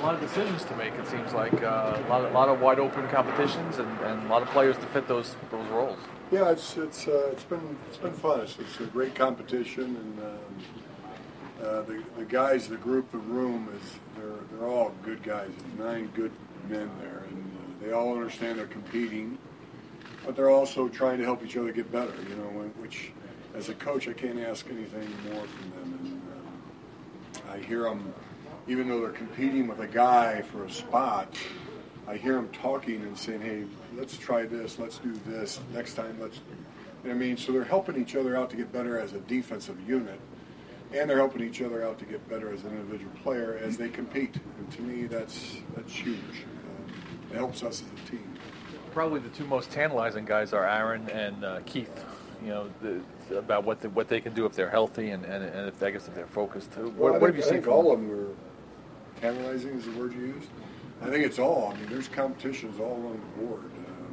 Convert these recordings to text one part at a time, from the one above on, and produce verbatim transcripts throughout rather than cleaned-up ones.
lot of decisions to make. It seems like uh, a lot, of, lot of wide open competitions and, and a lot of players to fit those those roles. Yeah, it's it's uh, it's been it's been fun. It's, it's a great competition, and um, uh, the the guys, the group, the room is they're they're all good guys. There's nine good men there, and uh, they all understand they're competing, but they're also trying to help each other get better. You know, which as a coach, I can't ask anything more from them. And uh, I hear them, even though they're competing with a guy for a spot, I hear them talking and saying, "Hey, let's try this. Let's do this next time. Let's." You know what I mean, so they're helping each other out to get better as a defensive unit, and they're helping each other out to get better as an individual player as they compete. And to me, that's that's huge. Um, it helps us as a team. Probably the two most tantalizing guys are Aaron and uh, Keith. You know, the, about what the, what they can do if they're healthy and, and, and if I guess if they're focused. What, well, what think, have you I seen? think from all them? of them are tantalizing. Is the word you used? I think it's all. I mean, there's competitions all along the board.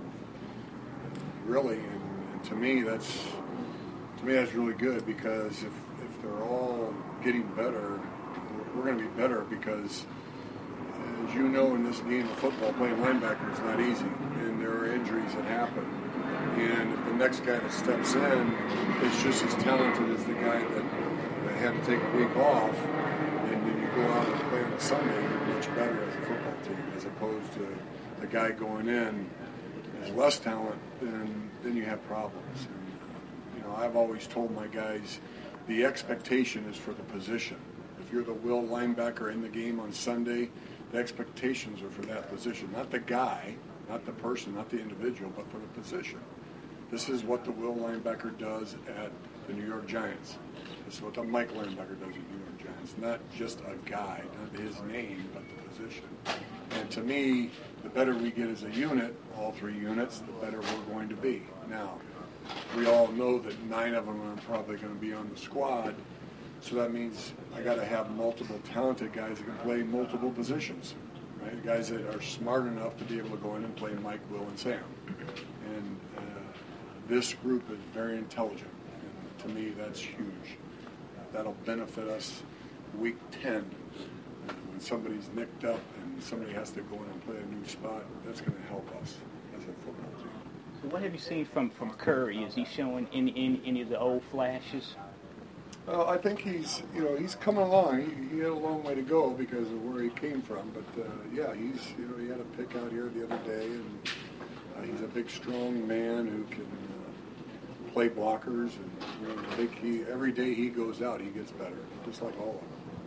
Uh, really, and, and to me, that's to me that's really good because if if they're all getting better, we're, we're going to be better because, as you know, in this game of football, playing linebacker is not easy, and there are injuries that happen. And if the next guy that steps in is just as talented as the guy that, that had to take a week off, and then you go out and play on a Sunday, you're much better as a football team, as opposed to the guy going in has less talent, then then you have problems. And, you know, I've always told my guys, the expectation is for the position. If you're the will linebacker in the game on Sunday, the expectations are for that position, not the guy, not the person, not the individual, but for the position. This is what the will linebacker does at the New York Giants. This is what the Mike linebacker does at New York Giants. Not just a guy, not his name, but the position. And to me, the better we get as a unit, all three units, the better we're going to be. Now, we all know that nine of them are probably going to be on the squad, so that means I got to have multiple talented guys that can play multiple positions. Right? Guys that are smart enough to be able to go in and play Mike, Will, and Sam. And uh, this group is very intelligent. And to me, that's huge. That'll benefit us week ten. Uh, when somebody's nicked up and somebody has to go in and play a new spot, that's going to help us as a football team. So what have you seen from, from Curry? Is he showing any, any, any of the old flashes? Well, I think he's, you know, he's coming along. He, he had a long way to go because of where he came from. But, uh, yeah, he's, you know, he had a pick out here the other day. And uh, he's a big, strong man who can uh, play blockers. And, you know, I think he, every day he goes out, he gets better, just like all of them.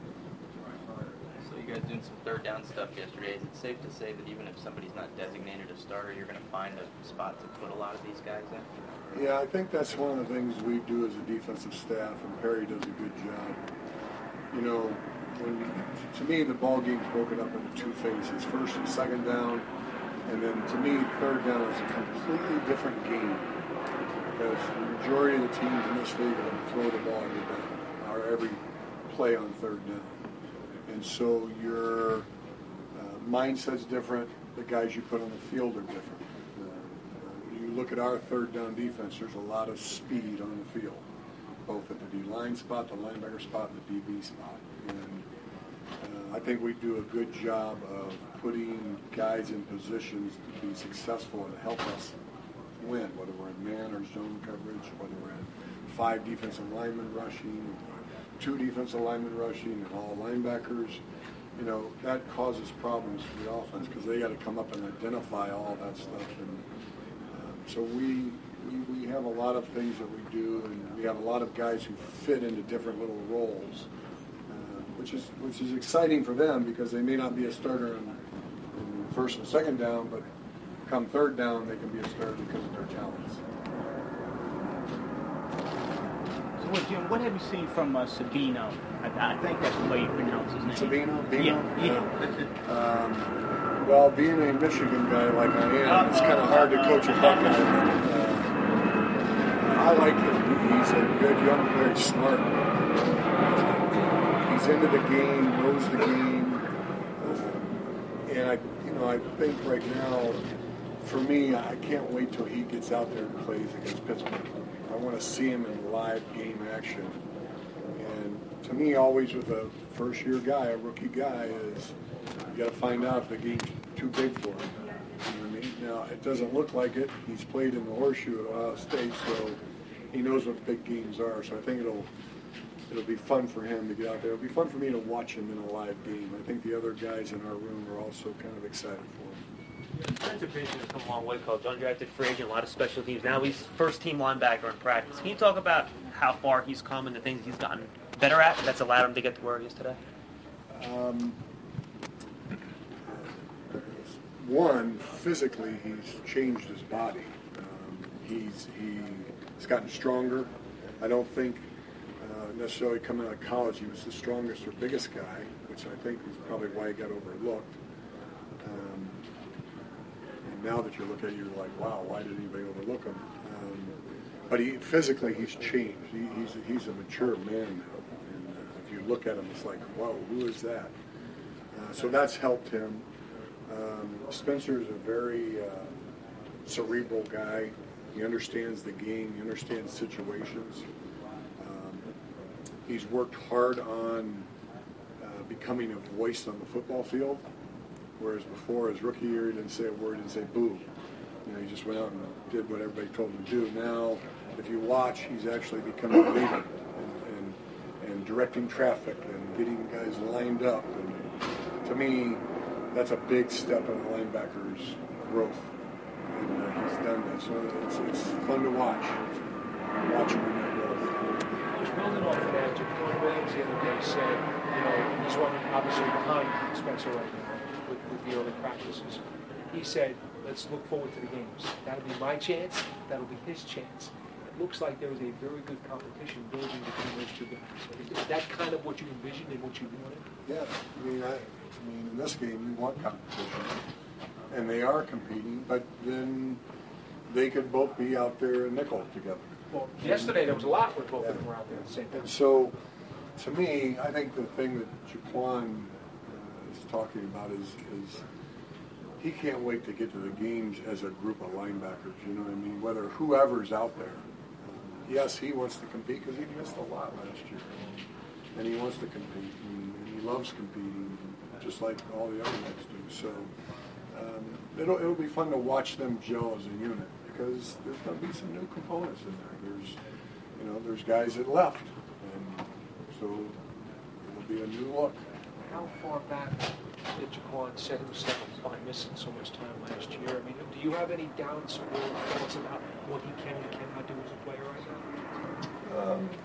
So you guys doing some third down stuff yesterday. Is it safe to say that even if somebody's not designated a starter, you're going to find a spot to put a lot of these guys in? Yeah, I think that's one of the things we do as a defensive staff, and Perry does a good job. You know, when to me the ball game's broken up into two phases: first and second down, and then to me third down is a completely different game because the majority of the teams in this league are going to throw the ball every down or every play on third down, and so your uh, mindset's different. The guys you put on the field are different. You look at our third down defense, there's a lot of speed on the field, both at the D-line spot, the linebacker spot, and the D B spot. And uh, I think we do a good job of putting guys in positions to be successful and help us win, whether we're in man or zone coverage, whether we're in five defensive linemen rushing, two defensive linemen rushing, and all linebackers. You know, that causes problems for the offense because they got to come up and identify all that stuff. And So we, we we have a lot of things that we do, and we have a lot of guys who fit into different little roles, uh, which is which is exciting for them because they may not be a starter in, in first and second down, but come third down they can be a starter because of their talents. So, what, Jim, what have you seen from uh, Sabino? I, I think that's the way you pronounce his name. Sabino? Bino? Yeah. yeah. Uh, um, Well, being a Michigan guy like I am, it's kind of hard to coach a Buckeye. Uh, I like him. He's a good young player. He's smart. He's into the game, knows the game, uh, and I, you know, I think right now, for me, I can't wait till he gets out there and plays against Pittsburgh. I want to see him in live game action. And to me, always with a first-year guy, a rookie guy, is You got to find out if the game's too big for him. You know what I mean? Now, it doesn't look like it. He's played in the Horseshoe at Ohio State, so he knows what big games are. So I think it'll it'll be fun for him to get out there. It'll be fun for me to watch him in a live game. I think the other guys in our room are also kind of excited for him. Defensive position has come a long way, Coach. Undrafted free agent, a lot of special teams. Now he's first team linebacker in practice. Can you talk about how far he's come and the things he's gotten better at that's allowed him to get to where he is today? Um, one, physically, he's changed his body. Um, he's he's gotten stronger. I don't think uh, necessarily coming out of college he was the strongest or biggest guy, which I think is probably why he got overlooked. Um, and now that you look at it, you're like, wow, why did anybody overlook him? Um, but he physically, he's changed. He, he's he's a mature man now. And uh, if you look at him, it's like, whoa, who is that? Uh, so that's helped him. Um, Spencer is a very uh, cerebral guy. He understands the game. He understands situations. Um, he's worked hard on uh, becoming a voice on the football field, whereas before his rookie year he didn't say a word, didn't say boo. You know, he just went out and did what everybody told him to do. Now, if you watch, he's actually becoming a leader and, and, and directing traffic and getting guys lined up. And to me, that's a big step in a linebacker's growth, and uh, he's done that. So it's, it's fun to watch, watch him in that growth. Just building off of that, Jaquan Williams the other day said, you know, he's running obviously behind Spencer right now with, with the early practices. He said, let's look forward to the games. That'll be my chance. That'll be his chance. It looks like there is a very good competition building between those two guys. Is that kind of what you envisioned and what you wanted? Yeah, I mean, I, I mean, in this game you want competition, and they are competing, but then they could both be out there in nickel together. Well, yesterday there was a lot where both of them were out there at the same time. And so, to me, I think the thing that Jaquan uh, is talking about is, is he can't wait to get to the games as a group of linebackers. You know what I mean? Whether whoever's out there. Um, yes, he wants to compete because he missed a lot last year, and he wants to compete, and, and he loves competing, just like all the other guys do. So um, it'll it'll be fun to watch them gel as a unit because there's going to be some new components in there. There's you know there's guys that left, and so it'll be a new look. How far back did Jaquan set himself by missing so much time last year? I mean, do you have any doubts or thoughts about what he can and cannot do as a player right now? Um,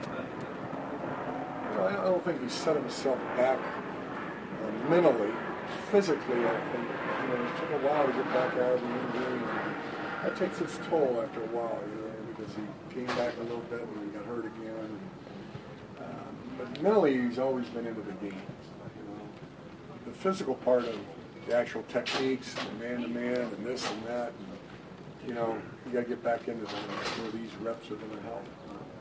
you know, I don't think he set himself back uh, mentally. Physically, I think you know, it took a while to get back out of the injury. And that takes its toll after a while, you know, because he came back a little bit and then got hurt again. And, um, but mentally, he's always been into the game. The physical part of the actual techniques, the man-to-man, and this and that, and, you know, you got to get back into them where these reps are going to help.